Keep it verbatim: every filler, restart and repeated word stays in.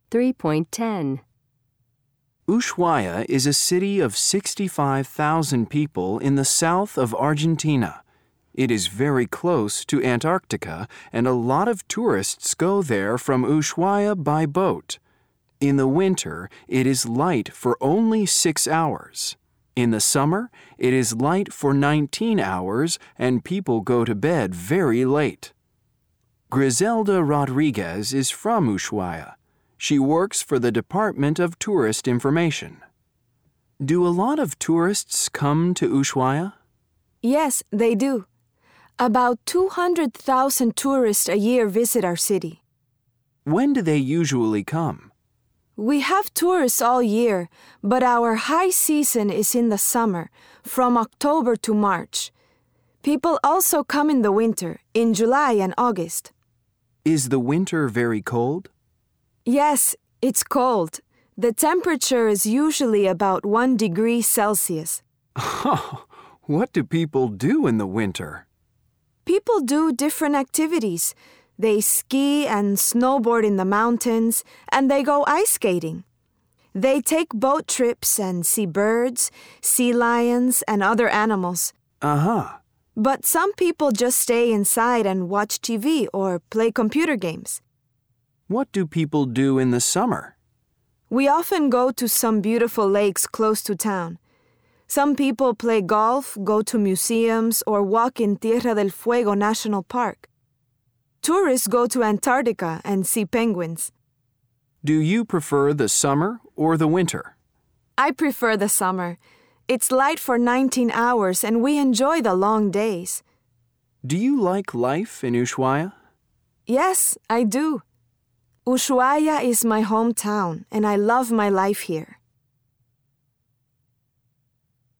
three point ten. Ushuaia is a city of sixty-five thousand people in the south of Argentina. It is very close to Antarctica, and a lot of tourists go there from Ushuaia by boat. In the winter, it is light for only six hours. In the summer, it is light for nineteen hours, and people go to bed very late. Griselda Rodriguez is from Ushuaia. She works for the Department of Tourist Information. Do a lot of tourists come to Ushuaia? Yes, they do. About two hundred thousand tourists a year visit our city. When do they usually come? We have tourists all year, but our high season is in the summer, from October to March. People also come in the winter, in July and August. Is the winter very cold? Yes, it's cold. The temperature is usually about one degree Celsius. Oh, what do people do in the winter? People do different activities. They ski and snowboard in the mountains, and they go ice skating. They take boat trips and see birds, sea lions, and other animals. Uh-huh. But some people just stay inside and watch T V or play computer games. What do people do in the summer? We often go to some beautiful lakes close to town. Some people play golf, go to museums, or walk in Tierra del Fuego National Park. Tourists go to Antarctica and see penguins. Do you prefer the summer or the winter? I prefer the summer. It's light for nineteen hours and we enjoy the long days. Do you like life in Ushuaia? Yes, I do. Ushuaia is my hometown and I love my life here.